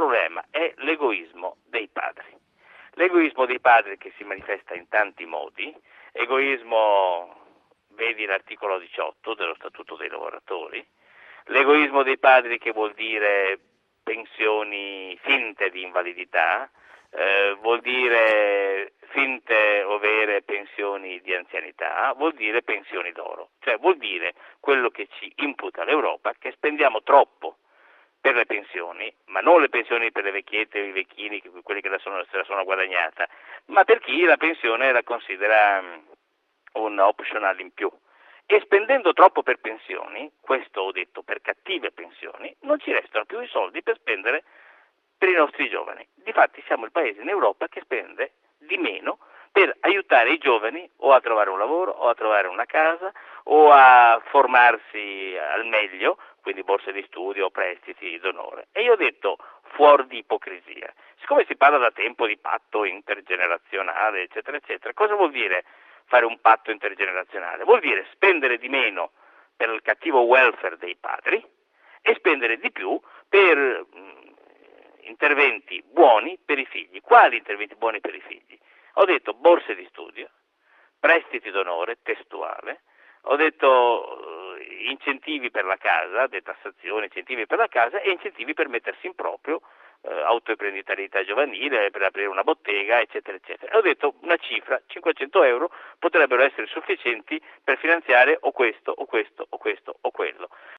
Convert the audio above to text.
problema è l'egoismo dei padri. L'egoismo dei padri che si manifesta in tanti modi, egoismo, vedi l'articolo 18 dello Statuto dei lavoratori, l'egoismo dei padri che vuol dire pensioni finte di invalidità, vuol dire finte o vere pensioni di anzianità, vuol dire pensioni d'oro, cioè vuol dire quello che ci imputa l'Europa, che spendiamo troppo per le pensioni, ma non le pensioni per le vecchiette o i vecchini, quelli che se la sono guadagnata, ma per chi la pensione la considera un optional in più. E spendendo troppo per pensioni, questo ho detto per cattive pensioni, non ci restano più i soldi per spendere per i nostri giovani. Difatti siamo il paese in Europa che spende di meno per aiutare i giovani o a trovare un lavoro o a trovare una casa o a formarsi al meglio, quindi borse di studio o prestiti d'onore. E io ho detto fuori di ipocrisia. Siccome si parla da tempo di patto intergenerazionale, eccetera, eccetera, cosa vuol dire fare un patto intergenerazionale? Vuol dire spendere di meno per il cattivo welfare dei padri e spendere di più per interventi buoni per i figli. Quali interventi buoni per i figli? Ho detto borse di studio, prestiti d'onore, testuale, ho detto incentivi per la casa, detassazione, incentivi per la casa e incentivi per mettersi in proprio, autoimprenditorialità giovanile, per aprire una bottega, eccetera, eccetera. E ho detto una cifra, 500 euro, potrebbero essere sufficienti per finanziare o questo, o questo, o questo, o quello.